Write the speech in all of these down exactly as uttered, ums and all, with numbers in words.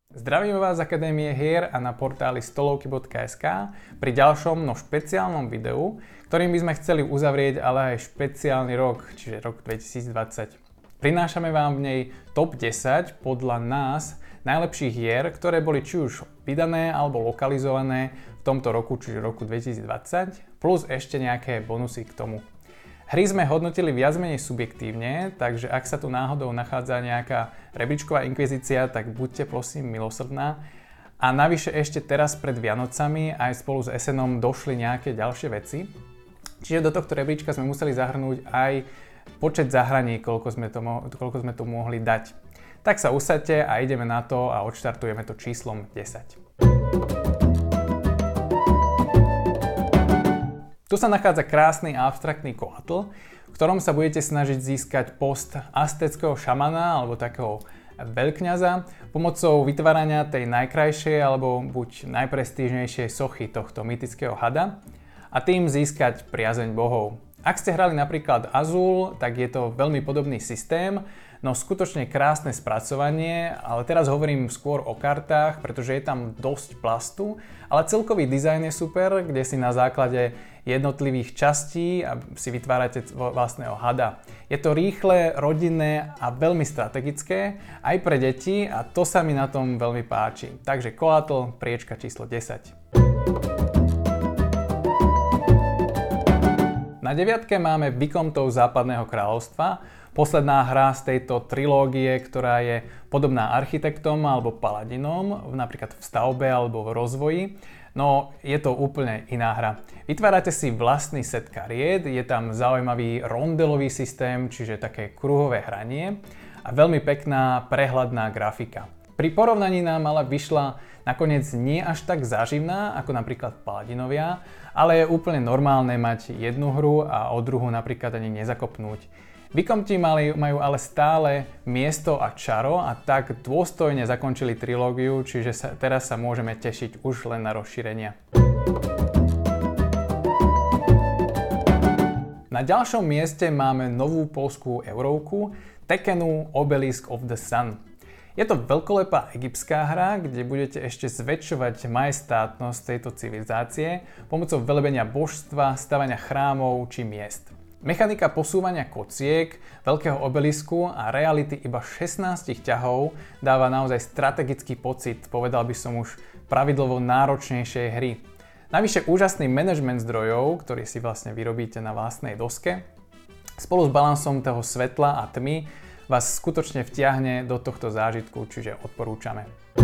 Zdravím vás z Akadémie hier a na portáli stolovky bodka es ká pri ďalšom, no špeciálnom videu, ktorým by sme chceli uzavrieť ale aj špeciálny rok, čiže rok dvetisícdvadsať. Prinášame vám v nej top desať podľa nás najlepších hier, ktoré boli či už vydané alebo lokalizované v tomto roku, čiže roku dvetisícdvadsať, plus ešte nejaké bonusy k tomu. Hry sme hodnotili viac menej subjektívne, takže ak sa tu náhodou nachádza nejaká rebríčková inkvizícia, tak buďte prosím milosrdná. A navyše ešte teraz pred Vianocami aj spolu s Esenom došli nejaké ďalšie veci. Čiže do tohto rebríčka sme museli zahrnúť aj počet zahraní, koľko sme to, mo- koľko sme to mohli dať. Tak sa usaďte a ideme na to a odštartujeme to číslom desať. Tu sa nachádza krásny a abstraktný koatl, v ktorom sa budete snažiť získať post aztéckého šamana alebo takého veľkňaza pomocou vytvárania tej najkrajšej alebo buď najprestížnejšej sochy tohto mytického hada a tým získať priazeň bohov. Ak ste hrali napríklad Azul, tak je to veľmi podobný systém, no skutočne krásne spracovanie, ale teraz hovorím skôr o kartách, pretože je tam dosť plastu, ale celkový dizajn je super, kde si na základe jednotlivých častí a si vytvárate vlastného hada. Je to rýchle, rodinné a veľmi strategické aj pre deti a to sa mi na tom veľmi páči. Takže koatl, priečka číslo desať. Na deviatke máme Vicomtov západného kráľovstva, posledná hra z tejto trilógie, ktorá je podobná architektom alebo paladinom, napríklad v stavbe alebo v rozvoji. No, je to úplne iná hra. Vytvárate si vlastný set kariet, je tam zaujímavý rondelový systém, čiže také kruhové hranie a veľmi pekná prehľadná grafika. Pri porovnaní nám ale vyšla nakoniec nie až tak záživná ako napríklad Paladinovia, ale je úplne normálne mať jednu hru a o druhú napríklad ani nezakopnúť. Vicomti majú ale stále miesto a čaro a tak dôstojne zakončili trilógiu, čiže sa, teraz sa môžeme tešiť už len na rozšírenia. Na ďalšom mieste máme novú poľskú eurovku Tekkenu Obelisk of the Sun. Je to veľkolepá egyptská hra, kde budete ešte zväčšovať majestátnosť tejto civilizácie pomocou velebenia božstva, stavania chrámov či miest. Mechanika posúvania kociek, veľkého obelisku a reality iba šestnásť ťahov dáva naozaj strategický pocit, povedal by som už pravidlovo náročnejšej hry. Navyše úžasný manažment zdrojov, ktorý si vlastne vyrobíte na vlastnej doske, spolu s balansom toho svetla a tmy vás skutočne vtiahne do tohto zážitku, čiže odporúčame.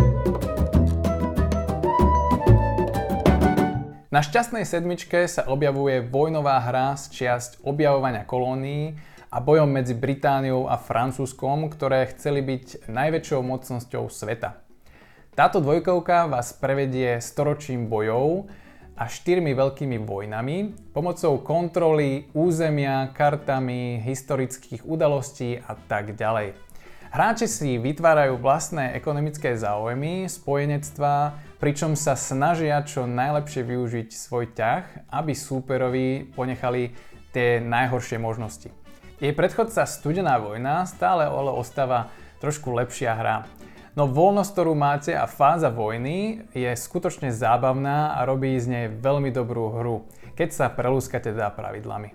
Na šťastnej sedmičke sa objavuje vojnová hra z čiasť objavovania kolónií a bojom medzi Britániou a Francúzskom, ktoré chceli byť najväčšou mocnosťou sveta. Táto dvojkovka vás prevedie storočím bojov a štyrmi veľkými vojnami pomocou kontroly územia, kartami, historických udalostí a tak ďalej. Hráči si vytvárajú vlastné ekonomické záujmy, spojenectvá, pričom sa snažia čo najlepšie využiť svoj ťah, aby súperovi ponechali tie najhoršie možnosti. Jej predchodca Studená vojna stále ale ostáva trošku lepšia hra. No voľnosť, ktorú máte a fáza vojny je skutočne zábavná a robí z nej veľmi dobrú hru, keď sa prelúskate teda pravidlami.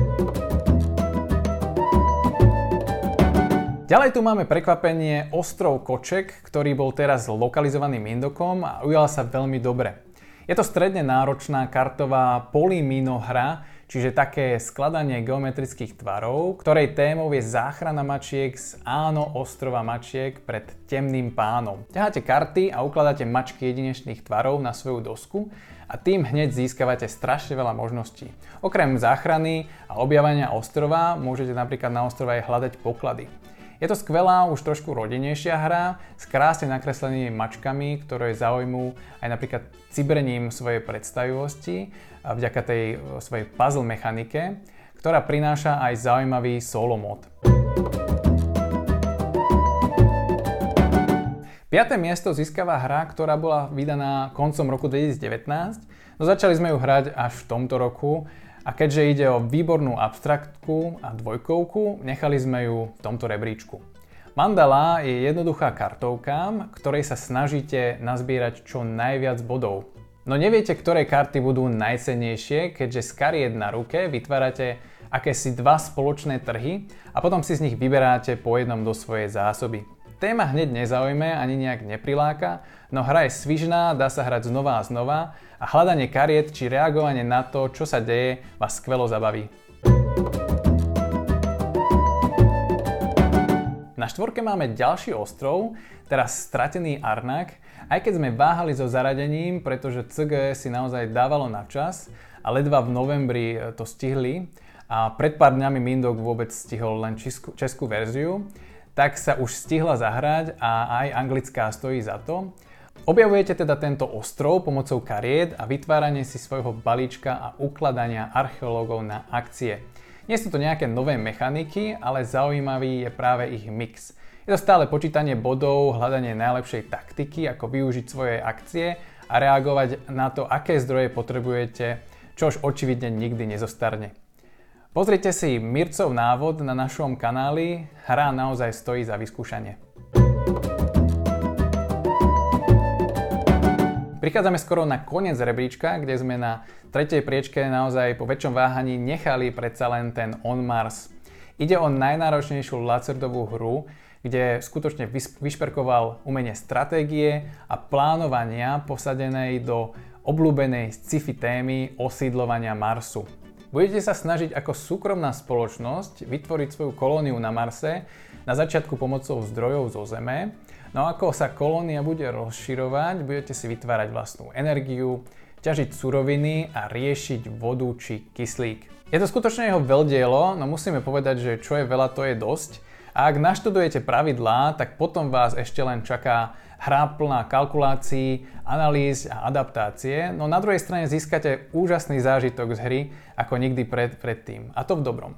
Ďalej tu máme prekvapenie Ostrov Koček, ktorý bol teraz lokalizovaný Mindokom a ujal sa veľmi dobre. Je to stredne náročná kartová polymino hra, čiže také skladanie geometrických tvarov, ktorej témou je záchrana mačiek z áno ostrova mačiek pred temným pánom. Ťaháte karty a ukladáte mačky jedinečných tvarov na svoju dosku a tým hneď získavate strašne veľa možností. Okrem záchrany a objavania ostrova môžete napríklad na ostrove aj hľadať poklady. Je to skvelá, už trošku rodinnejšia hra s krásne nakreslenými mačkami, ktoré zaujmú aj napríklad cibrením svojej predstavivosti vďaka tej svojej puzzle mechanike, ktorá prináša aj zaujímavý solo mod. Piate miesto získava hra, ktorá bola vydaná koncom roku dvetisícdevätnásť, no začali sme ju hrať až v tomto roku. A keďže ide o výbornú abstraktku a dvojkovku, nechali sme ju v tomto rebríčku. Mandala je jednoduchá kartovka, ktorej sa snažíte nazbierať čo najviac bodov. No neviete, ktoré karty budú najcennejšie, keďže z kariet na ruke vytvárate akési dva spoločné trhy a potom si z nich vyberáte po jednom do svojej zásoby. Téma hneď nezaujme ani nejak nepriláka, no hra je svižná, dá sa hrať znova a znova a hľadanie kariet či reagovanie na to, čo sa deje, vás skvelo zabaví. Na štvorke máme ďalší ostrov, teraz stratený Arnak, aj keď sme váhali so zaradením, pretože cé gé si naozaj dávalo na čas a ledva v novembri to stihli a pred pár dňami Mindok vôbec stihol len českú, českú verziu, tak sa už stihla zahrať a aj anglická stojí za to. Objavujete teda tento ostrov pomocou kariet a vytváranie si svojho balíčka a ukladania archeológov na akcie. Nie sú to nejaké nové mechaniky, ale zaujímavý je práve ich mix. Je to stále počítanie bodov, hľadanie najlepšej taktiky, ako využiť svoje akcie a reagovať na to, aké zdroje potrebujete, čo už očividne nikdy nezostarne. Pozrite si Mircov návod na našom kanáli, hra naozaj stojí za vyskúšanie. Prichádzame skoro na koniec rebríčka, kde sme na tretej priečke naozaj po väčšom váhaní nechali predsa len ten On Mars. Ide o najnáročnejšiu Lazardovú hru, kde skutočne vyšperkoval umenie stratégie a plánovania posadenej do obľúbenej sci-fi témy osídľovania Marsu. Budete sa snažiť ako súkromná spoločnosť vytvoriť svoju kolóniu na Marse, na začiatku pomocou zdrojov zo Zeme. No ako sa kolónia bude rozširovať, budete si vytvárať vlastnú energiu, ťažiť suroviny a riešiť vodu či kyslík. Je to skutočne jeho veľdielo, no musíme povedať, že čo je veľa, to je dosť. A ak naštudujete pravidlá, tak potom vás ešte len čaká hra plná kalkulácií, analýz a adaptácie, no na druhej strane získate úžasný zážitok z hry ako nikdy pred, predtým. A to v dobrom.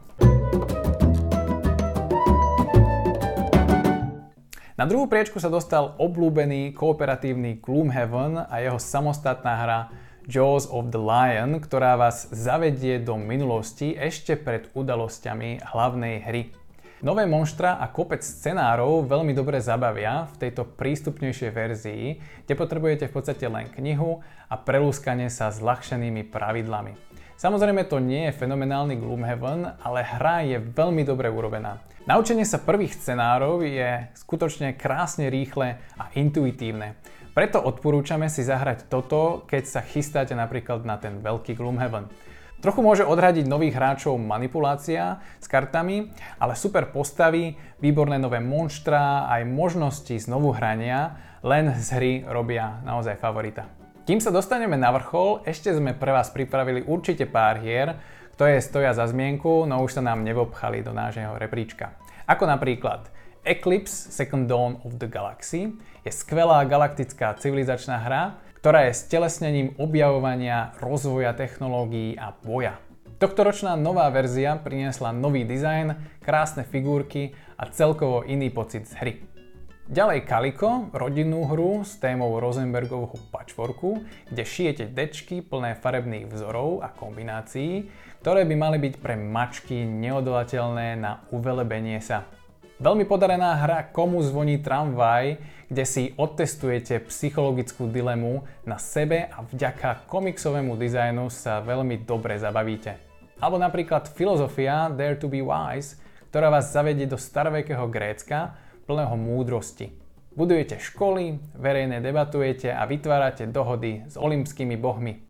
Na druhú priečku sa dostal obľúbený kooperatívny Gloomhaven a jeho samostatná hra Jaws of the Lion, ktorá vás zavedie do minulosti ešte pred udalosťami hlavnej hry. Nové monštra a kopec scenárov veľmi dobre zabavia v tejto prístupnejšej verzii, kde potrebujete v podstate len knihu a prelúskanie sa s ľahšenými pravidlami. Samozrejme to nie je fenomenálny Gloomhaven, ale hra je veľmi dobre urobená. Naučenie sa prvých scenárov je skutočne krásne rýchle a intuitívne. Preto odporúčame si zahrať toto, keď sa chystáte napríklad na ten veľký Gloomhaven. Trochu môže odradiť nových hráčov manipulácia s kartami, ale super postavy, výborné nové monštrá, aj možnosti znovu hrania len z hry robia naozaj favorita. Kým sa dostaneme na vrchol, ešte sme pre vás pripravili určite pár hier, ktoré stoja za zmienku, no už sa nám nevopchali do nášho rebríčka. Ako napríklad Eclipse Second Dawn of the Galaxy je skvelá galaktická civilizačná hra, ktorá je stelesnením objavovania, rozvoja technológií a boja. Tohtoročná nová verzia priniesla nový dizajn, krásne figurky a celkovo iný pocit z hry. Ďalej Calico, rodinnú hru s témou Rosenbergovho patchworku, kde šijete dečky plné farebných vzorov a kombinácií, ktoré by mali byť pre mačky neodolateľné na uvelebenie sa. Veľmi podarená hra Komu zvoní tramvaj, kde si odtestujete psychologickú dilemu na sebe a vďaka komiksovému dizajnu sa veľmi dobre zabavíte. Alebo napríklad Filozofia Dare to be Wise, ktorá vás zavedie do starovekého Grécka, plného múdrosti. Budujete školy, verejne debatujete a vytvárate dohody s olympskými bohmi.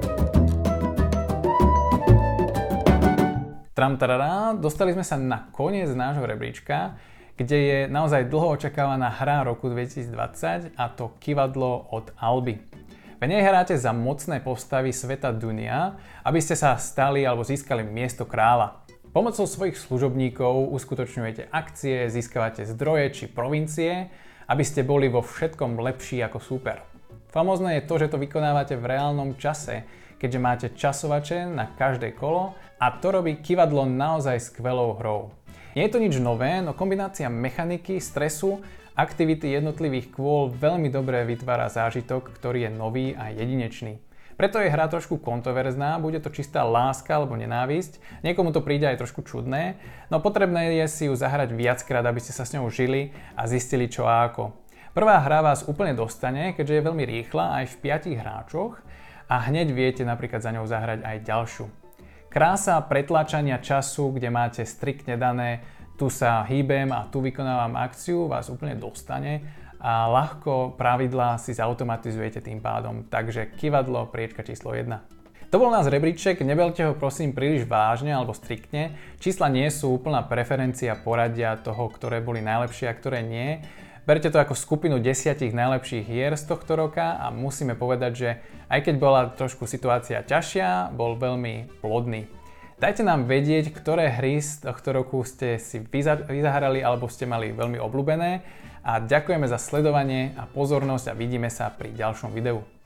Tramtarará, dostali sme sa na koniec nášho rebríčka, kde je naozaj dlho očakávaná hra roku dvetisícdvadsať, a to Kivadlo od Alby. V nej hráte za mocné postavy sveta Dunia, aby ste sa stali alebo získali miesto kráľa. Pomocou svojich služobníkov uskutočňujete akcie, získavate zdroje či provincie, aby ste boli vo všetkom lepší ako súper. Famózne je to, že to vykonávate v reálnom čase, keďže máte časovače na každé kolo a to robí Kivadlo naozaj skvelou hrou. Nie je to nič nové, no kombinácia mechaniky, stresu, aktivity jednotlivých kôl veľmi dobre vytvára zážitok, ktorý je nový a jedinečný. Preto je hra trošku kontroverzná, bude to čistá láska alebo nenávisť, niekomu to príde aj trošku čudné, no potrebné je si ju zahrať viackrát, aby ste sa s ňou žili a zistili čo a ako. Prvá hra vás úplne dostane, keďže je veľmi rýchla aj v piatich hráčoch a hneď viete napríklad za ňou zahrať aj ďalšiu. Krása pretláčania času, kde máte striktne dané, tu sa hýbem a tu vykonávam akciu, vás úplne dostane a ľahko pravidlá si zautomatizujete tým pádom, takže kývadlo, priečka číslo jedna. To bol nás rebríček, neberte ho prosím príliš vážne alebo striktne, čísla nie sú úplná preferencia poradia toho, ktoré boli najlepšie a ktoré nie. Berte to ako skupinu desiatich najlepších hier z tohto roka a musíme povedať, že aj keď bola trošku situácia ťažšia, bol veľmi plodný. Dajte nám vedieť, ktoré hry z tohto roku ste si vyzahrali alebo ste mali veľmi obľúbené a ďakujeme za sledovanie a pozornosť a vidíme sa pri ďalšom videu.